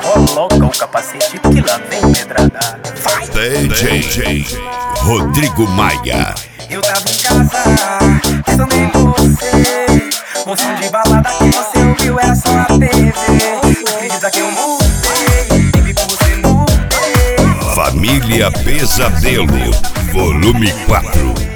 coloca o capacete que lá vem pedrada. Vai! DJ Rodrigo Maia. Eu tava em casa, pensando em você. O som de balada que você ouviu era só a TV. Acredita que eu mudei, baby, por você mudei. Família Pesadelo, volume 4.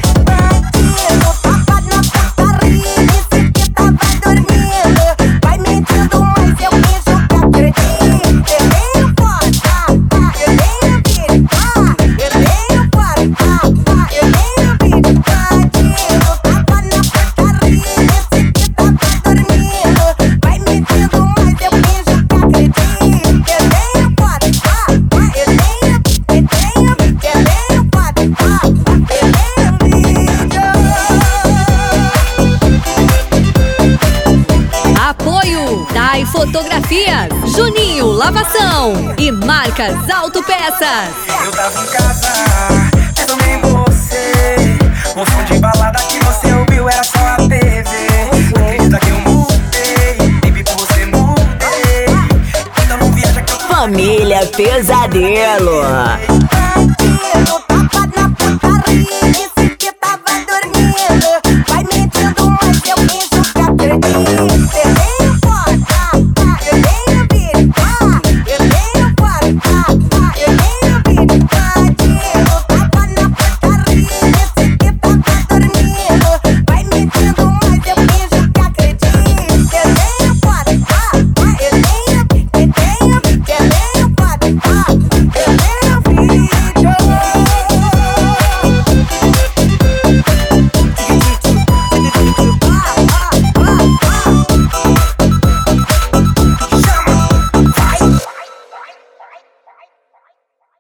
Dai Fotografias, Juninho Lavação e Marcas Autopeças. Eu tava em casa, pensando em você. O som de balada que você ouviu era só a TV. Acredita que eu mudei, baby, por você mudei. Então não viaja que eu... Família Pesadelo.